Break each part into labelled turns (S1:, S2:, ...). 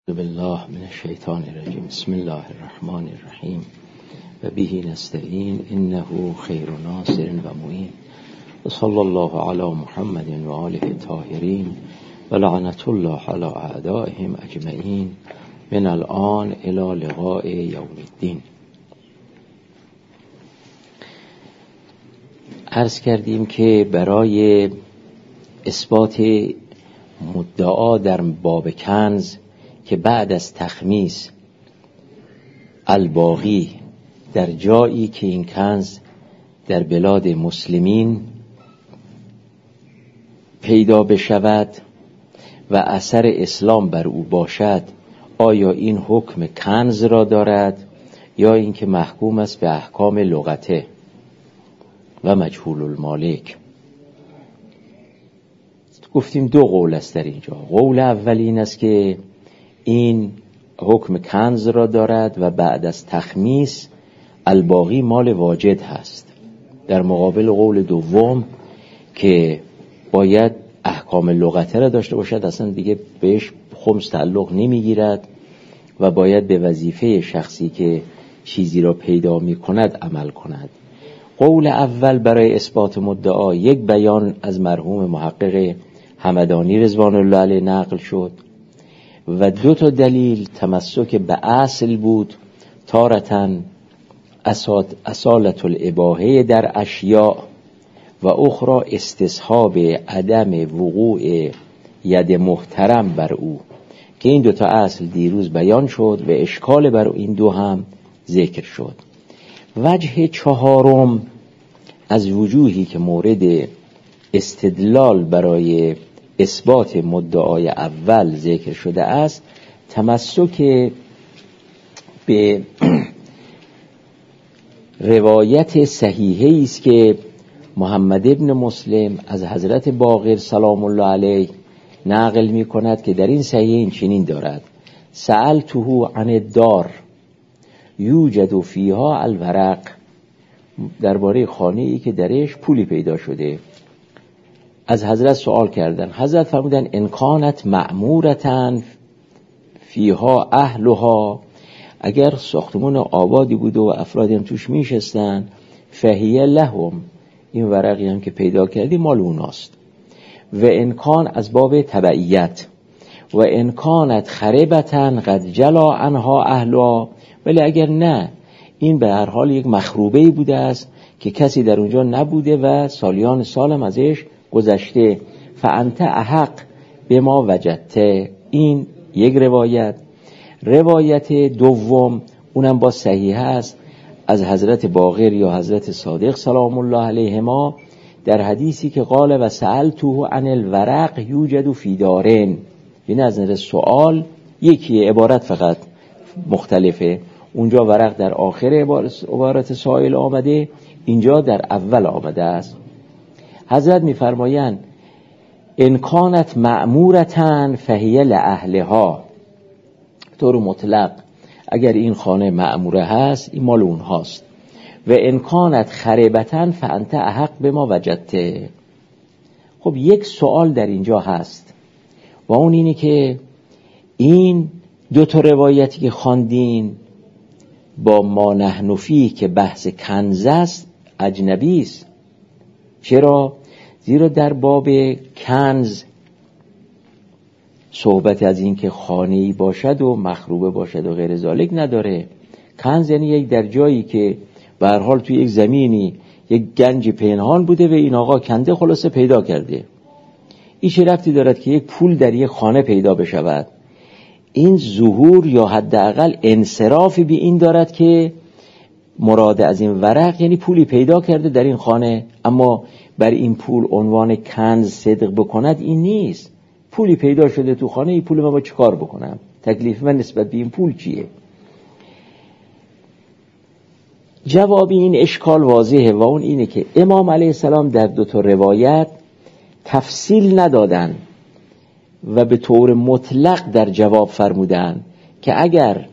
S1: بالله من الشیطان الرجیم. بسم الله الرحمن الرحیم و به نستعین انه خیر ناصر و معین و صلی الله علی محمد و آله الطاهرین و لعنت الله علی اعدائهم اجمعین من الان الی لقاء یوم الدین. عرض کردیم که برای اثبات مدعا در باب کنز که بعد از تخمیس الباقی در جایی که این کنز در بلاد مسلمین پیدا بشود و اثر اسلام بر او باشد، آیا این حکم کنز را دارد یا اینکه محکوم است به احکام لغته و مجهول المالک. گفتیم دو قول است در اینجا. قول اول این است که این حکم کنز را دارد و بعد از تخمیس الباقی مال واجد هست، در مقابل قول دوم که باید احکام لغته را داشته باشد، اصلا دیگه بهش خمس تعلق نمیگیرد و باید به وظیفه شخصی که چیزی را پیدا می کند عمل کند. قول اول برای اثبات مدعا یک بیان از مرحوم محقق همدانی رضوان الله علیه نقل شد و دو تا دلیل تمسک به اصل بود، تارتاً اصالت الاباحه در اشیاء و اخرى استصحاب عدم وقوع ید محترم بر او، که این دو تا اصل دیروز بیان شد و اشکال بر این دو هم ذکر شد. وجه چهارم از وجوهی که مورد استدلال برای اثبات مدعای اول ذکر شده است، تمسک به روایت صحیحی است که محمد ابن مسلم از حضرت باقر سلام الله علیه نقل می کند که در این صحیح چنین دارد: سألته عن الدار یوجد فیها الورق، درباره خانه‌ای که درش پولی پیدا شده از حضرت سوال کردن. حضرت فرمودن ان کانت معمورتن فیها اهلها، اگر ساختمان آبادی بود و افرادی هم توش میشستن، فهیه لهم، این ورقی هم که پیدا کردی مال اوناست. و انکان از باب تبعیت و انکانت خربتن قد جلا عنها اهلها، ولی اگر نه، این به هر حال یک مخروبه‌ای بوده است که کسی در اونجا نبوده و سالیان سالم ازش گذشته، فانت احق به ما وجدته. این یک روایت. روایت دوم اونم با صحیح است از حضرت باقر یا حضرت صادق سلام الله علیهما در حدیثی که قال و سألته عن الورق یوجد فی دارین، یعنی از نظر سوال یکی عبارت فقط مختلفه، اونجا ورق در آخر عبارت سائل آمده، اینجا در اول آمده است. حضرت می‌فرمایند ان کانت معمورتن فهیه لاهلها، طور مطلق اگر این خانه معموره هست این مال اونهاست. و ان کانت خربتن فانت احق به ما وجدته. خب یک سوال در اینجا هست و اون اینه که این دو تا روایتی که خواندین با ما نحن فیه که بحث کنز است اجنبی است. چرا؟ زیرا در باب کنز صحبت از این که خانه‌ای باشد و مخروبه باشد و غیر ذالک نداره. کنز یعنی یک در جایی که به هر حال توی یک زمینی یک گنج پنهان بوده و این آقا کنده خلاصه پیدا کرده. این چه ربطی دارد که یک پول در یک خانه پیدا بشود؟ این ظهور یا حداقل انصرافی به این دارد که مراد از این ورق یعنی پولی پیدا کرده در این خانه، اما بر این پول عنوان کنز صدق بکند این نیست. پولی پیدا شده تو خانه، این پول من با چه کار بکنم؟ تکلیف من نسبت به این پول چیه؟ جواب این اشکال واضحه و اون اینه که امام علیه السلام در دو تا روایت تفصیل ندادن و به طور مطلق در جواب فرمودن که اگر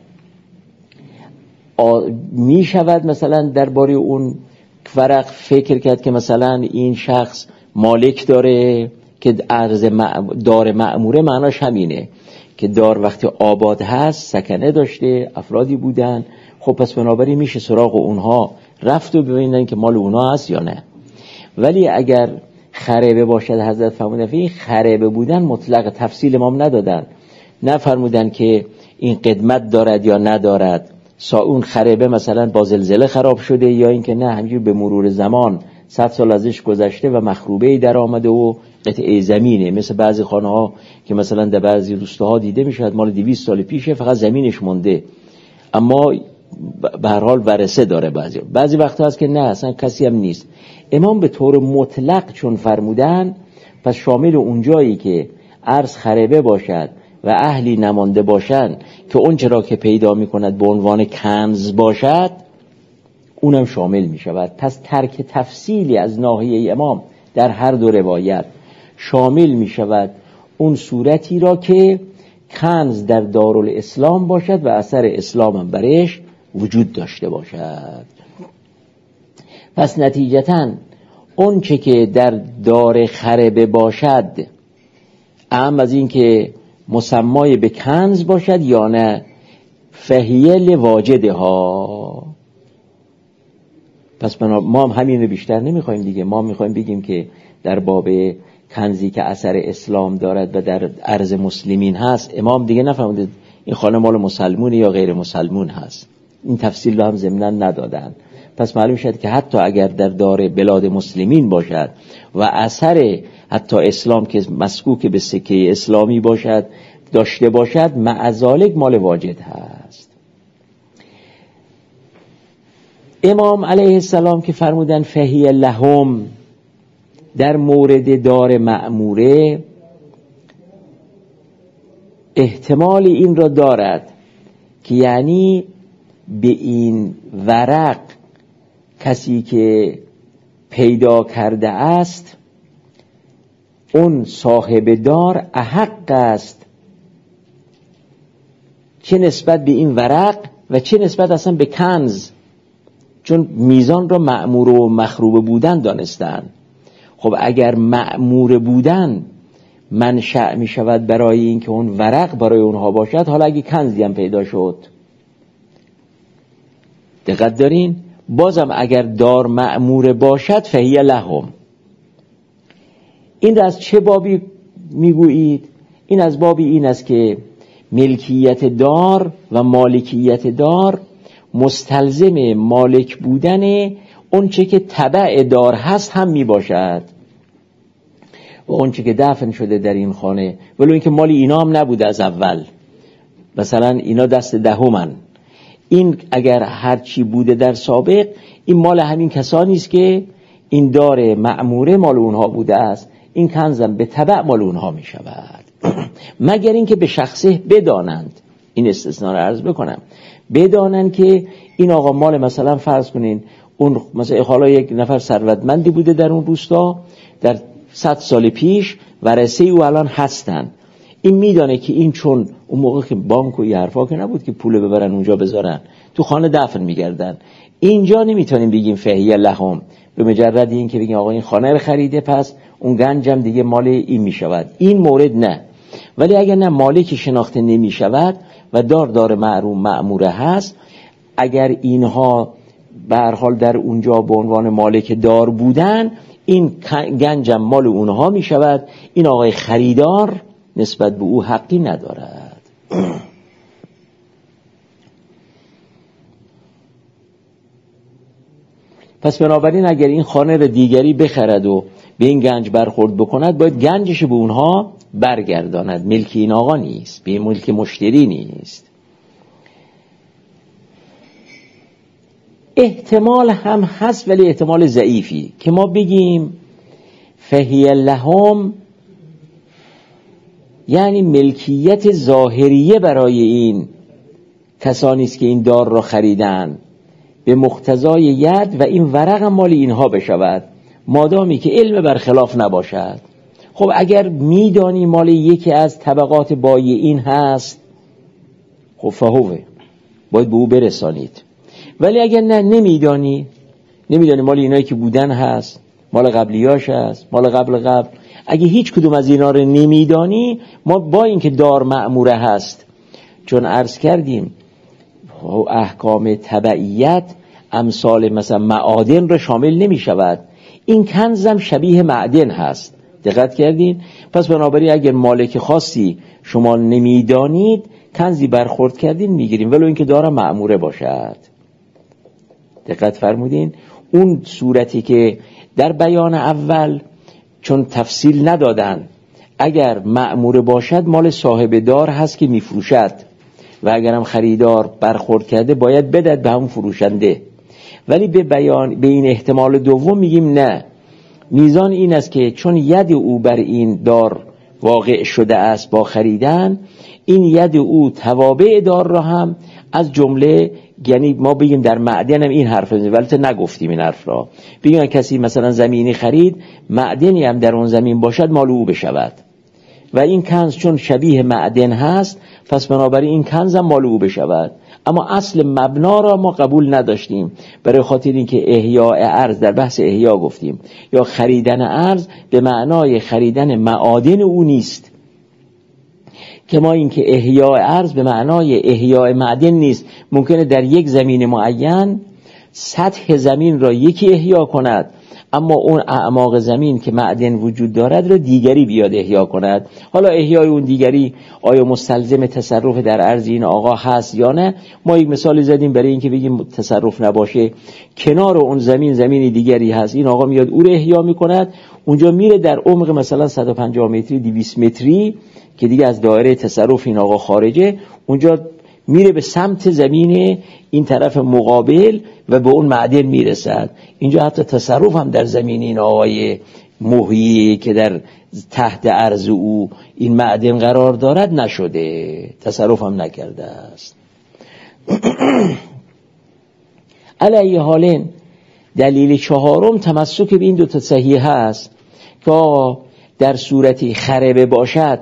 S1: می شود مثلا درباره اون ورق فکر کرد که مثلا این شخص مالک داره که عرض دار مأموره معناش همینه که دار وقتی آباد هست سکنه داشته، افرادی بودن، خب پس بنابراین میشه سراغ اونها رفت و ببینن که مال اونها هست یا نه. ولی اگر خرابه باشد، حضرت فرمودن این خرابه بودن مطلق، تفصیل امام ندادن، نفرمودن که این قدمت دارد یا ندارد، اون خرابه مثلا با زلزله خراب شده یا اینکه نه همینجور به مرور زمان 100 سال ازش گذشته و مخروبه‌ای در آمده و قطعه زمینه، مثل بعضی خانه‌ها که مثلا در بعضی روستاها دیده میشه مال 200 سال پیشه فقط زمینش مونده، اما به هر حال ورثه داره. بعضی وقتا هست که نه اصلا کسی هم نیست. امام به طور مطلق چون فرمودن، پس شامل اون جایی که عرض خرابه باشد و اهلی نمانده باشند که اون چرا که پیدا میکند به عنوان کنز باشد، اونم شامل میشود. پس ترک تفصیلی از ناحیه امام در هر دو روایت شامل میشود اون صورتی را که کنز در دارالاسلام باشد و اثر اسلام هم برش وجود داشته باشد. پس نتیجتاً اون چه که در دار خربه باشد، اهم از این که مسمای به کنز باشد یا نه، فهیه لواجده ها. پس ما هم همین رو بیشتر نمیخوایم دیگه. ما میخوایم بگیم که در باب کنزی که اثر اسلام دارد و در عرض مسلمین هست، امام دیگه نفهمید این خانه مال مسلمون یا غیر مسلمون هست، این تفصیل رو هم ضمناً ندادن. پس معلوم شد که حتی اگر در دار بلاد مسلمین باشد و اثر حتی اسلام که مسکوک به سکه اسلامی باشد داشته باشد، معذالک مال واجد هست. امام علیه السلام که فرمودن فهی لهم در مورد دار مأموره، احتمال این را دارد که یعنی به این ورق کسی که پیدا کرده است اون صاحب دار احق است، چه نسبت به این ورق و چه نسبت اصلا به کنز، چون میزان را مأمور و مخروبه بودن دانستن. خب اگر مأمور بودن منشأ می شود برای این که اون ورق برای اونها باشد، حالا اگه کنزی هم پیدا شد، دقت دارین، بازم اگر دار مأمور باشد فهی لهم. این را از چه بابی میگویید؟ این از بابی این است که ملکیت دار و مالکیت دار مستلزم مالک بودن اون چه که تبع دار هست هم می باشد و اون چه که دفن شده در این خانه، ولو اینکه مالی اینا هم نبوده از اول، مثلا اینا دست دهمن، این اگر هرچی بوده در سابق، این مال همین کسانی است که این دار مأموره مال اونها بوده است، این کنزم به تبع مال اونها می شود. مگر اینکه به شخصه بدانند، این استثناء رو عرض بکنم، بدانند که این آقا مال، مثلا فرض کنین اون مثلا حالا یک نفر ثروتمندی بوده در اون روستا در 100 سال پیش، ورثه او الان هستن، این میدانه که این چون اون موقع که بانک و یه حرفا که نبود که پول ببرن اونجا بذارن، تو خانه دفن میگردن، اینجا نمیتونیم بگیم فهیه لهم به مجرد این که بگیم آقا این خانه رو خریده پس اون گنجم دیگه مال این میشود، این مورد نه. ولی اگر نه مالک شناخته نمیشود و دار مأموره هست، اگر اینها به هر حال در اونجا به عنوان مالک دار بودن، این گنجم مال اونها میشود، این آقای خریدار نسبت به او حقی ندارد. پس بنابراین اگر این خانه را دیگری بخرد و به این گنج برخورد بکند، باید گنجش به اونها برگرداند، ملک این آقا نیست، به ملک مشتری نیست. احتمال هم هست ولی احتمال ضعیفی که ما بگیم فهی لهم یعنی ملکیت ظاهریه برای این کسانی است که این دار را خریدن به مقتضای ید و این ورق مال اینها بشود، مادامی که علم برخلاف نباشد. خب اگر میدانی مال یکی از طبقات بایعین هست، خب فهوه باید به او برسانید. ولی اگر نه، نمیدانی مال اینایی که بودن هست، مال قبلیاش است، مال قبل. اگه هیچ کدوم از اینا رو نمیدانی، ما با اینکه دار مأموره هست، چون عرض کردیم احکام تبعیت امثال مثلا معادن رو شامل نمی شود. این کنزم شبیه معدن هست، دقت کردین؟ پس بنابراین اگر مالک خاصی شما نمیدانید، کنزی برخورد کردین میگیرین، ولو اینکه داره مأموره باشد. دقت فرمودین؟ اون صورتی که در بیان اول چون تفصیل ندادن، اگر مأموره باشد مال صاحب دار هست که میفروشد و اگرم خریدار برخورد کرده باید بدهد به همون فروشنده. ولی به این احتمال دوم میگیم نه، میزان این است که چون ید او بر این دار واقع شده است با خریدن، این ید او توابع دار را هم از جمله، یعنی ما بگیم در معدن هم این حرف رو، ولی نگفتیم این حرف را، بگیم کسی مثلا زمینی خرید، معدنی هم در اون زمین باشد مال او بشود و این کنز چون شبیه معدن هست، پس بنابراین این کنز هم مال او بشود. اما اصل مبنا را ما قبول نداشتیم، برای خاطر اینکه احیاء ارز در بحث احیا گفتیم، یا خریدن ارز به معنای خریدن معادن او نیست، که ما اینکه احیاء ارز به معنای احیاء معدن نیست. ممکنه در یک زمین معین سطح زمین را یکی احیا کند، اما اون اعماق زمین که معدن وجود دارد را دیگری بیاد احیا کند. حالا احیای اون دیگری آیا مستلزم تصرف در ارض این آقا هست یا نه؟ ما یک مثال زدیم برای اینکه بگیم تصرف نباشه. کنار اون زمین دیگری هست، این آقا میاد او رو احیا میکند، اونجا میره در عمق مثلا 150 متری 200 متری که دیگه از دایره تصرف این آقا خارجه، اونجا میره به سمت زمین این طرف مقابل و به اون معدن میرسد. اینجا حتی تصرف هم در زمین این آقای محیی که در تحت عرض او این معدن قرار دارد نشده، تصرف هم نکرده است. علی حالین دلیل چهارم تمسک به این دو تا صحیح هست که در صورتی خربه باشد،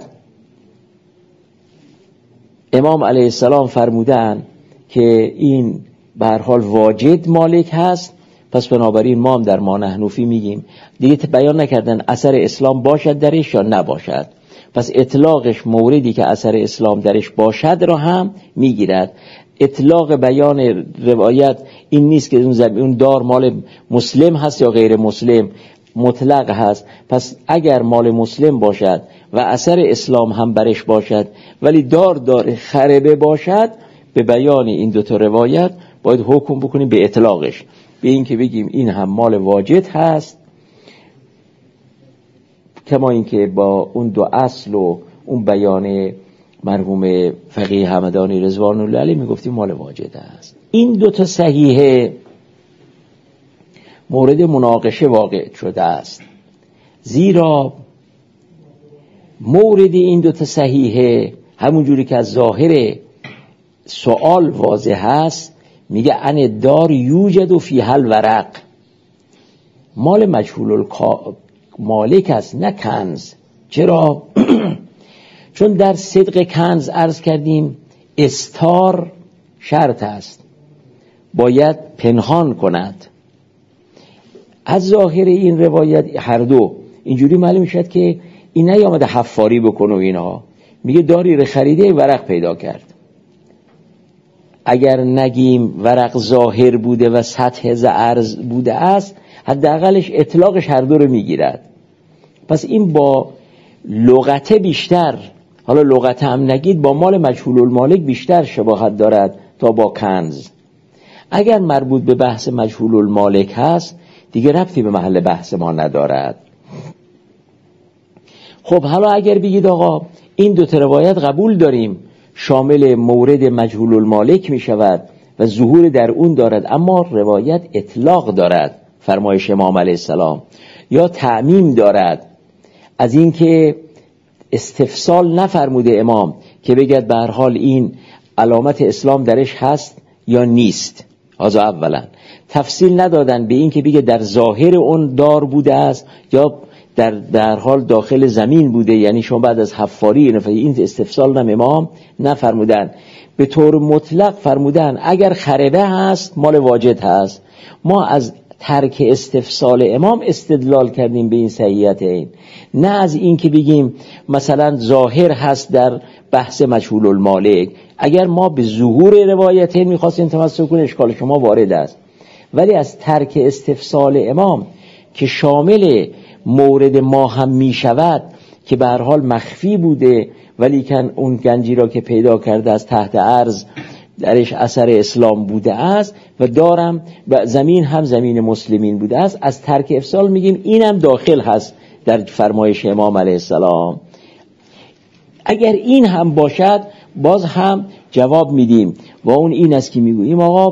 S1: امام علیه السلام فرمودن که این به هر حال واجد مالک هست، پس بنابراین ما هم در ما نحنفی میگیم دیگه بیان نکردن اثر اسلام باشد درش یا نباشد، پس اطلاقش موردی که اثر اسلام درش باشد را هم میگیرد. اطلاق بیان روایت این نیست که اون دار مال مسلم هست یا غیر مسلم، مطلق هست. پس اگر مال مسلم باشد و اثر اسلام هم برش باشد ولی دار خربه باشد، به بیان این دوتا روایت باید حکم بکنیم به اطلاقش، به این که بگیم این هم مال واجد هست، کما این که با اون دو اصل و اون بیان مرحوم فقیه همدانی رضوان الله علیه میگفتیم مال واجد هست. این دوتا صحیحه مورد مناقشه واقع شده است، زیرا مورد این دوتا صحیحه همون جوری که از ظاهر سوال واضح هست، میگه ان دار یوجد و فیها الورق، مال مجهول مالک است نه کنز. چرا؟ چون در صدق کنز عرض کردیم استار شرط است، باید پنهان کند. از ظاهر این روایت هر دو اینجوری معلوم شد که این نیامده حفاری بکنه و اینها، میگه داری رو خریده ورق پیدا کرد. اگر نگیم ورق ظاهر بوده و سطح عرض بوده است، حداقلش اطلاقش هر دو رو میگیرد. پس این با لغته بیشتر، حالا لغته هم نگید، با مال مجهول المالک بیشتر شباهت دارد تا با کنز. اگر مربوط به بحث مجهول المالک هست دیگه ربطی به محل بحث ما ندارد. خب حالا اگر بگید آقا این دو روایت قبول داریم شامل مورد مجهول المالک می شود و ظهور در اون دارد، اما روایت اطلاق دارد، فرمایش امام علیه السلام، یا تعمیم دارد، از این که استفصال نفرموده امام که بگد به هر حال این علامت اسلام درش هست یا نیست. هذا اولا. تفصیل ندادن به این که بگه در ظاهر اون دار بوده است یا در حال داخل زمین بوده، یعنی شما بعد از حفاری این استفصال هم امام نفرمودن. به طور مطلق فرمودن اگر خربه هست مال واجد هست. ما از ترک استفسال امام استدلال کردیم به این صحیحیت این، نه از این که بگیم مثلا ظاهر هست در بحث مجهول المالک. اگر ما به ظهور روایتین میخواستیم تمسک کنیم اشکال شما وارد است، ولی از ترک استفسال امام که شامل مورد ما هم میشود که به هر حال مخفی بوده ولی کن اون گنجی را که پیدا کرده از تحت عرض درش اثر اسلام بوده است و دارم و زمین هم زمین مسلمین بوده است، از ترک افصال میگیم اینم داخل هست در فرمایش امام علیه السلام. اگر این هم باشد باز هم جواب میدیم و اون این است که میگوییم آقا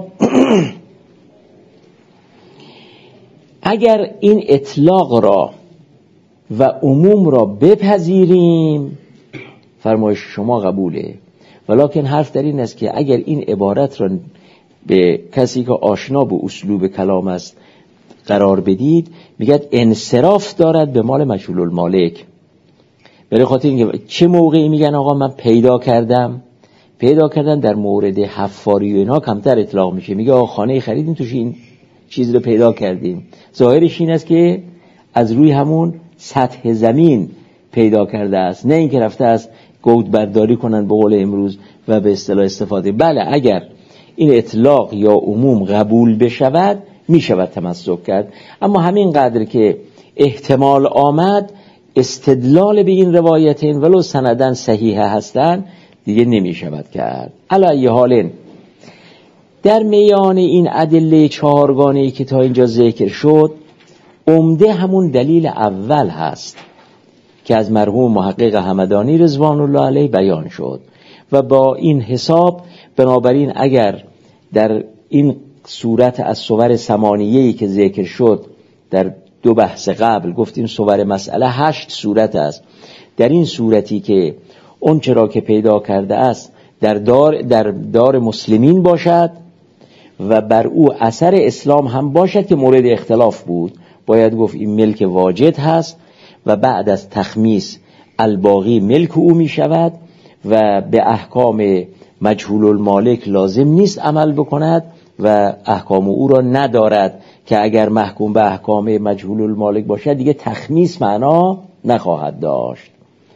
S1: اگر این اطلاق را و عموم را بپذیریم فرمایش شما قبوله، ولکن حرف در این است که اگر این عبارت را به کسی که آشنا به اسلوب کلام است قرار بدید میگه انصراف دارد به مال مجهول المالک. برای خاطر اینکه چه موقعی میگن آقا من پیدا کردم در مورد حفاری و اینا کمتر اطلاق میشه، میگه آقا خانه خریدیم توش این چیز رو پیدا کردیم، ظاهرش این است که از روی همون سطح زمین پیدا کرده است، نه اینکه رفته است گود برداری کنن به قول امروز و به اصطلاح استفاده. بله اگر این اطلاق یا عموم قبول بشود میشود تمسک کرد، اما همین قدر که احتمال آمد استدلال به این روایتین ولو سندن صحیح هستن دیگه نمیشود کرد. علی ای حال در میان این ادله چهارگانه‌ای که تا اینجا ذکر شد عمده همون دلیل اول هست که از مرحوم محقق همدانی رضوان الله علیه بیان شد و با این حساب بنابراین اگر در این صورت از صور ثمانیه‌ای که ذکر شد در دو بحث قبل گفتیم صور مسئله 8 صورت است، در این صورتی که اون چرا که پیدا کرده است در دار مسلمین باشد و بر او اثر اسلام هم باشد که مورد اختلاف بود، باید گفت این ملک واجد هست و بعد از تخمیس الباقی ملک او می شود و به احکام مجهول المالک لازم نیست عمل بکند و احکام او را ندارد که اگر محکوم به احکام مجهول المالک باشد دیگه تخمیس معنا نخواهد داشت.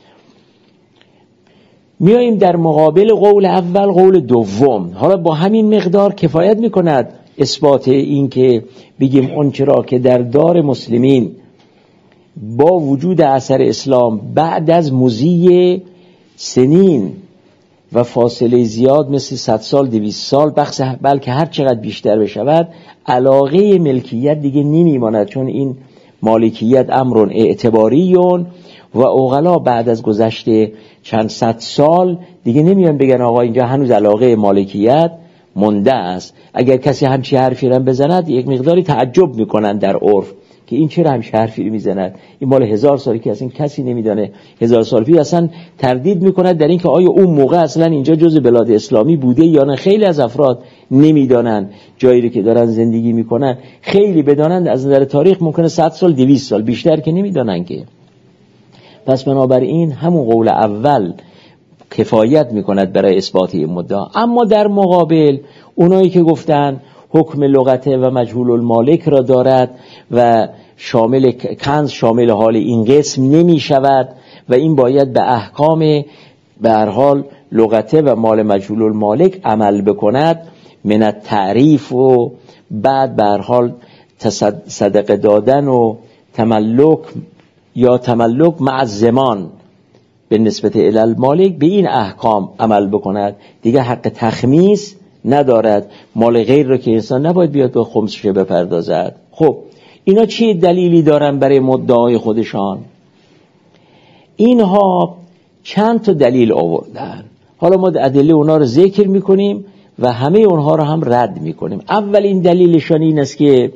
S1: میاییم در مقابل قول اول قول دوم. حالا با همین مقدار کفایت میکند اثبات این که بگیم اون چرا که در دار مسلمین با وجود اثر اسلام بعد از مضی سنین و فاصله زیاد مثل 100 سال 200 سال بلکه هر چقدر بیشتر بشود علاقه ملکیت دیگه نمیماند، چون این مالکیت امرون اعتباریون و اوغلا بعد از گذشته چند صد سال دیگه نمیان بگن آقا اینجا هنوز علاقه مالکیت مونده است. اگر کسی همچی حرفی رو بزند یک مقداری تعجب میکنن در عرف که این چرا همچی حرفی رو میزند، این مال 1000 سالی که اصلا کسی نمیدانه 1000 سال پیش، اصلا تردید میکند در این که آیا اون موقع اصلا اینجا جز بلاد اسلامی بوده یا نه. خیلی از افراد نمیدانن جایی رو که دارن زندگی میکنن، خیلی بدانند از نظر تاریخ ممکنه 100 سال 200 سال بیشتر که نمیدانن که. پس بنابراین همون قول اول کفایت میکند برای اثبات این مدعا. اما در مقابل اونایی که گفتن حکم لغته و مجهول المالک را دارد و شامل کنز شامل حال این قسم نمی شود و این باید به احکام به هر حال لغته و مال مجهول المالک عمل بکند من التعریف و بعد به هر حال صدقه دادن و تملک یا تملک مع الزمان به نسبت المالک به این احکام عمل بکند، دیگه حق تخمیس ندارد. مال غیر رو که انسان نباید بیاد به خمسش بپردازد. خب اینا چی دلیلی دارن برای مدعای خودشان؟ اینها چند تا دلیل آوردن. حالا ما ادله اونا رو ذکر میکنیم و همه اونها رو هم رد میکنیم. اولین دلیلشان این است که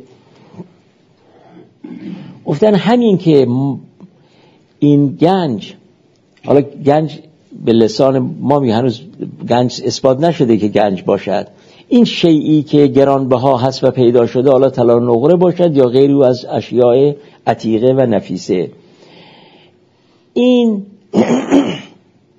S1: گفتن همین که این گنج، حالا گنج به لسان ما هنوز گنج اثبات نشده که گنج باشد، این شیئی که گرانبها هست و پیدا شده، حالا طلا و نقره باشد یا غیری از اشیاء عتیقه و نفیسه، این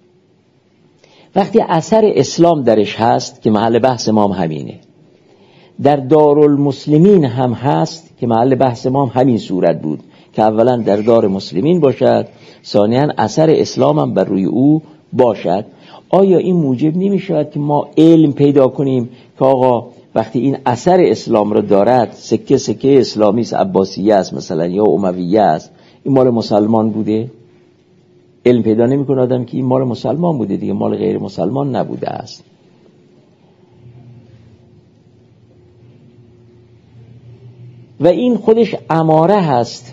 S1: وقتی اثر اسلام درش هست که محل بحث ما همینه، در دارالمسلمین هم هست که محل بحث ما هم همین صورت بود که اولا در دار مسلمین باشد، ثانیاً اثر اسلام هم بر روی او باشد. آیا این موجب نمی شود که ما علم پیدا کنیم که آقا وقتی این اثر اسلام رو دارد، سکه سکه اسلامی است، عباسیه است مثلا یا امویه است، این مال مسلمان بوده؟ علم پیدا نمی کنه آدم که این مال مسلمان بوده دیگه، مال غیر مسلمان نبوده است. و این خودش اماره هست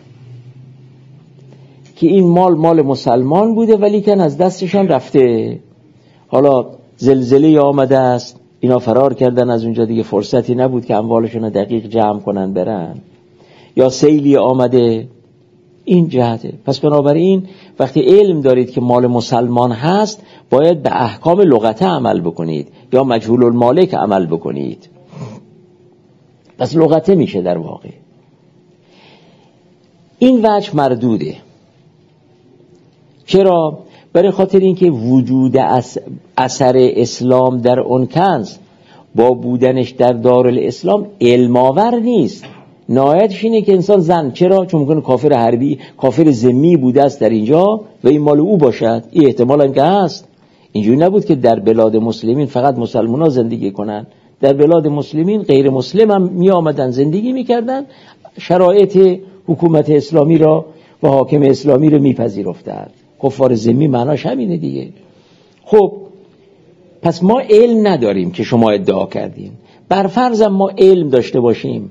S1: که این مال مسلمان بوده ولی که از دستشان رفته. حالا زلزله آمده است، اینا فرار کردن از اونجا، دیگه فرصتی نبود که اموالشون رو دقیق جمع کنن برن، یا سیلی آمده، این جهته. پس بنابراین وقتی علم دارید که مال مسلمان هست باید به احکام لغته عمل بکنید یا مجهول المالک عمل بکنید. پس لغته میشه در واقع. این وجه مردوده. چرا؟ برای خاطر اینکه وجود اثر اسلام در اون کنز با بودنش در دارالاسلام علم‌آور نیست. نهایتش اینه که انسان زن، چرا؟ چون ممکنه کافر حربی، کافر ذمی بوده است در اینجا و این مال او باشد. این احتمال هم که هست. اینجوری نبود که در بلاد مسلمین فقط مسلمان‌ها زندگی کنن. در بلاد مسلمین غیر مسلم هم می آمدن زندگی می‌کردن، شرایط حکومت اسلامی را و حاکم اسلامی را می‌پذیرفتند. کفار ذمی معناش همینه دیگه. خب پس ما علم نداریم که شما ادعا کردین. بر فرضم ما علم داشته باشیم،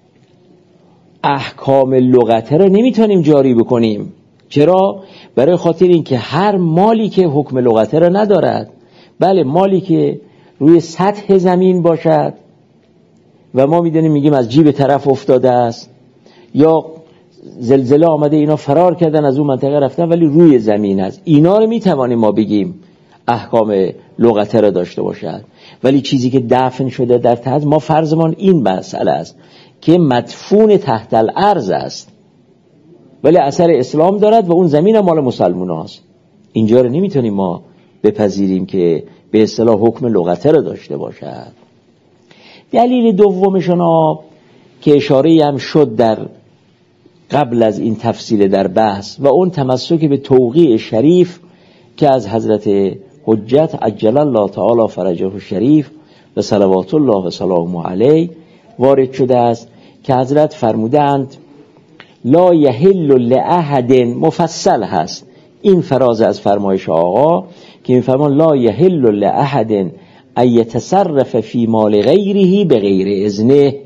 S1: احکام لغته را نمیتونیم جاری بکنیم. چرا؟ برای خاطر اینکه هر مالی که حکم لغته را ندارد، بله مالی که روی سطح زمین باشد و ما میدونیم میگیم از جیب طرف افتاده است، یا زلزله آمده اینا فرار کردن از اون منطقه رفتن ولی روی زمین است، اینا رو میتوانیم ما بگیم احکام لغته را داشته باشد. ولی چیزی که دفن شده در تحت، ما فرضمان این مسئله است که مدفون تحت الارض است ولی اثر اسلام دارد و اون زمین مال مسلمان است، اینجا رو نمیتونیم ما بپذیریم که به اصطلاح حکم لغته را داشته باشد. دلیل دومشون که اشاره هم شد در قبل از این تفصیل در بحث و اون تمسک به توقیع شریف که از حضرت حجت عجل الله تعالی فرجه الشریف و صلوات الله و سلامه علیه وارد شده است که حضرت فرمودند لا یحل لأحد، مفصل هست این فراز از فرمایش آقا که میفرمان لا یحل لأحد ان یتصرف فی مال غیره بغیر اذنه.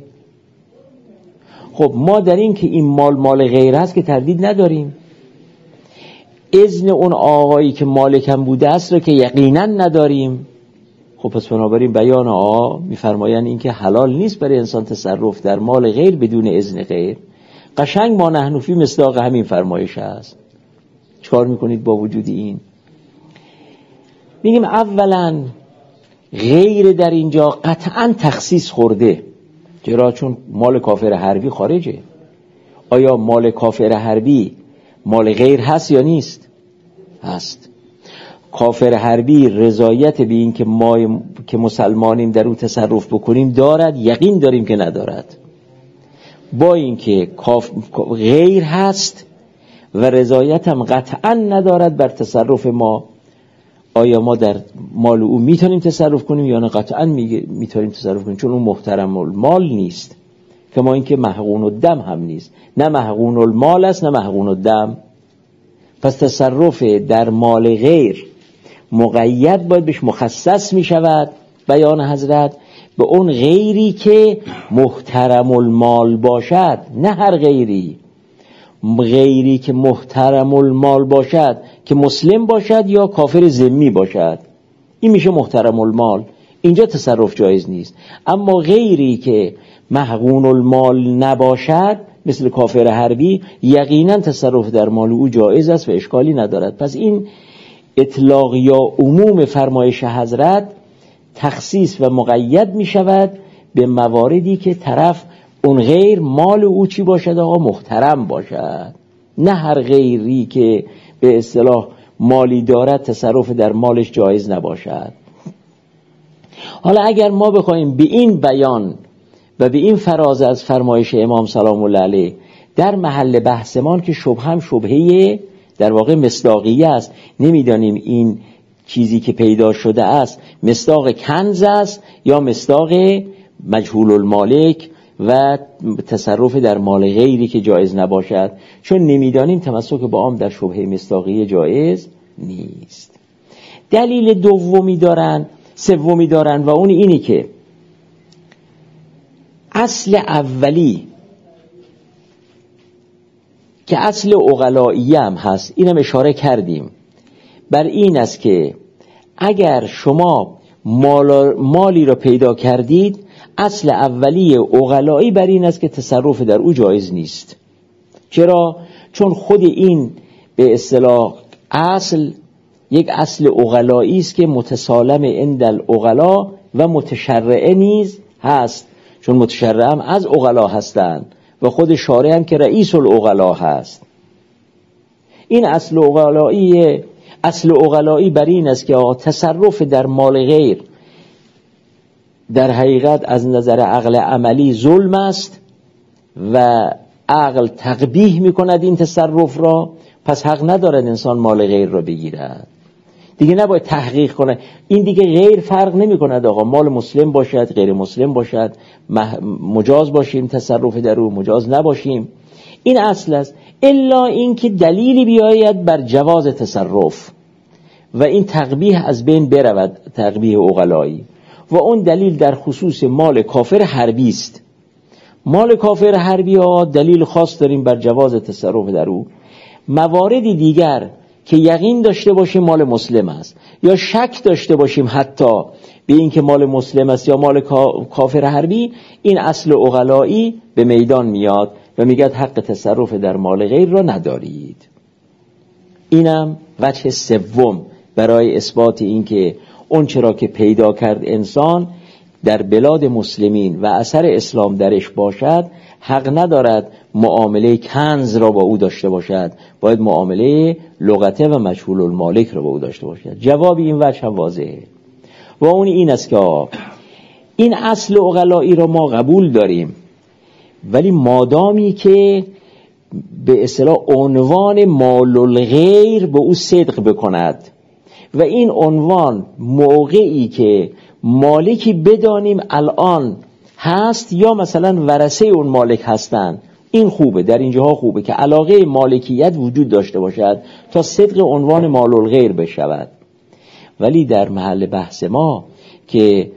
S1: خب ما در این که این مال غیر هست که تردید نداریم، اذن اون آقایی که مالکم بوده است رو که یقینا نداریم. خب پس بنابراین بیان آقا میفرمایند این که حلال نیست برای انسان تصرف در مال غیر بدون اذن غیر. قشنگ ما نحن فی مصداق همین فرمایش است. چیکار میکنید با وجود این؟ میگیم اولا غیر در اینجا قطعا تخصیص خورده. چرا؟ چون مال کافر حربی خارجه. آیا مال کافر حربی مال غیر هست یا نیست؟ هست. کافر حربی رضایت به این که ما که مسلمانیم در او تصرف بکنیم دارد؟ یقین داریم که ندارد. با این که غیر هست و رضایت هم قطعا ندارد بر تصرف ما، آیا ما در مال او میتونیم تصرف کنیم یا نه؟ قطعا میتونیم تصرف کنیم، چون اون محترم المال نیست. کما این که محقون الدم هم نیست، نه محقون المال است نه محقون الدم. پس تصرف در مال غیر مقید باید بهش مخصص میشود بیان حضرت به اون غیری که محترم المال باشد، نه هر غیری. غیری که محترم المال باشد که مسلم باشد یا کافر ذمی باشد، این میشه محترم المال، اینجا تصرف جایز نیست. اما غیری که محقون المال نباشد مثل کافر حربی، یقینا تصرف در مال او جایز است و اشکالی ندارد. پس این اطلاق یا عموم فرمایش حضرت تخصیص و مقید می شود به مواردی که طرف اون غیر مال او چی باشد؟ آقا محترم باشد، نه هر غیری که به اصطلاح مالی دارد تصرف در مالش جایز نباشد. حالا اگر ما بخوایم به این بیان و به این فراز از فرمایش امام سلام الله علیه در محل بحثمان که شبهه شبهه در واقع مصداقیه است، نمیدانیم این چیزی که پیدا شده است مصداق کنز است یا مصداق مجهول المالک و تصرف در مال غیری که جایز نباشد. چون نمیدانیم تمسک با آن در شبهه مصداقیه جایز نیست. دلیل سومی دارن و اون اینی که اصل اولی که اصل عقلایی هم هست، اینم اشاره کردیم، بر این است که اگر شما مالی را پیدا کردید، اصل اولی عقلایی بر این است که تصرف در او جایز نیست. چرا؟ چون خود این به اصطلاح اصل یک اصل عقلایی است که متسالم عند العقلا و متشرعه نیز هست، چون متشرعه هم از عقلا هستند و خود شارع هم که رئیس العقلا هست. این اصل عقلایی بر این است که تصرف در مال غیر در حقیقت از نظر عقل عملی ظلم است و عقل تقبیح میکند این تصرف را، پس حق ندارد انسان مال غیر را بگیرد. دیگه نباید تحقیق کنه. این دیگه غیر فرق نمی کند آقا، مال مسلم باشد غیر مسلم باشد، مجاز باشیم تصرف در او، مجاز نباشیم. این اصل است، الا این که دلیلی بیاید بر جواز تصرف و این تقبیح از بین برود، تقبیح عقلایی، و اون دلیل در خصوص مال کافر حربی است. مال کافر حربی ها دلیل خاص داریم بر جواز تصرف در او. مواردی دیگر که یقین داشته باشیم مال مسلم است یا شک داشته باشیم حتی به این که مال مسلم است یا مال کافر حربی، این اصل عقلایی به میدان میاد و میگه حق تصرف در مال غیر را ندارید. اینم وجه سوم برای اثبات این که اون چرا که پیدا کرد انسان در بلاد مسلمین و اثر اسلام درش باشد، حق ندارد معامله کنز را با او داشته باشد، باید معامله لغته و مجهول المالک را با او داشته باشد. جواب این وجه هم واضحه و اون این است که این اصل عقلایی را ما قبول داریم، ولی مادامی که به اصطلاح عنوان مال الغیر به او صدق بکند و این عنوان موقعی که مالکی بدانیم الان هست یا مثلا ورثه اون مالک هستن، این خوبه، در اینجاها خوبه که علاقه مالکیت وجود داشته باشد تا صدق عنوان مال الغیر بشود. ولی در محل بحث ما که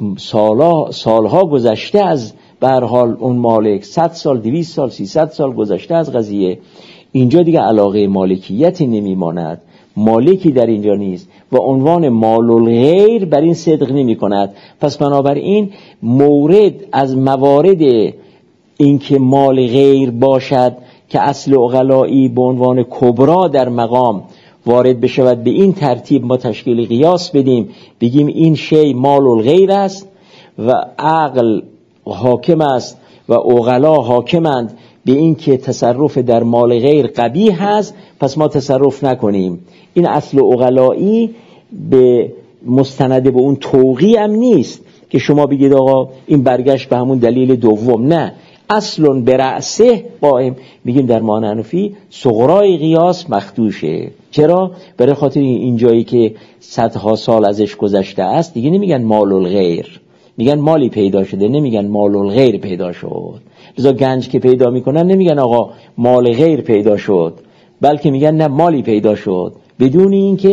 S1: سالها گذشته از به هر حال اون مالک، 100 سال 200 سال 300 سال گذشته از قضیه، اینجا دیگه علاقه مالکیتی نمیماند، مالکی در اینجا نیست و عنوان مال الغیر بر این صدق نمی کند. پس بنابراین مورد از موارد این که مال غیر باشد که اصل عقلایی به عنوان کبرا در مقام وارد بشود، به این ترتیب ما تشکیل قیاس بدیم، بگیم این شی مال الغیر است و عقل حاکم است و عقلا حاکمند به این که تصرف در مال غیر قبیح است، پس ما تصرف نکنیم. این اصل عقلایی به مستند به اون توقی هم نیست که شما بگید آقا این برگشت به همون دلیل دوم، نه، اصل برأسه قائم. میگیم در ما حنفی صغرای قیاس مخدوشه. چرا؟ برای خاطر این جایی که صدها سال ازش گذشته است دیگه نمیگن مال الغیر، میگن مالی پیدا شده، نمیگن مال الغیر پیدا شد. لذا گنج که پیدا میکنن نمیگن آقا مال غیر پیدا شد، بلکه میگن نه مالی پیدا شد، بدون اینکه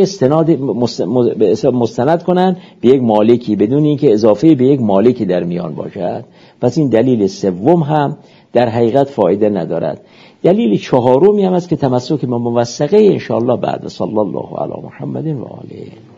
S1: مستند کنن به یک مالکی، بدون اینکه اضافه به یک مالکی در میان باشد. پس این دلیل سوم هم در حقیقت فایده ندارد. دلیل چهارمی هم است که تمسک به موثقه انشاءالله بعد. صلی الله علی محمد و آله.